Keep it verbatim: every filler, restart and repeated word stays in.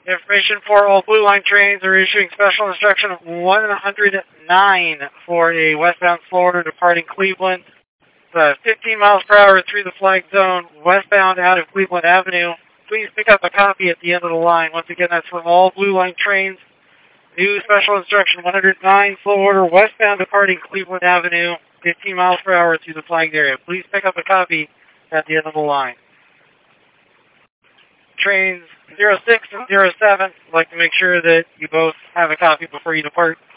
Information for all Blue Line trains are issuing special instruction one hundred nine for a westbound Florida departing Cleveland. Uh, fifteen miles per hour through the flag zone, westbound out of Cleveland Avenue. Please pick up a copy at the end of the line. Once again, that's for all Blue Line trains. New special instruction one hundred nine, flow order westbound departing Cleveland Avenue, fifteen miles per hour through the flagged area. Please pick up a copy at the end of the line. Trains zero six and zero seven, I'd like to make sure that you both have a copy before you depart.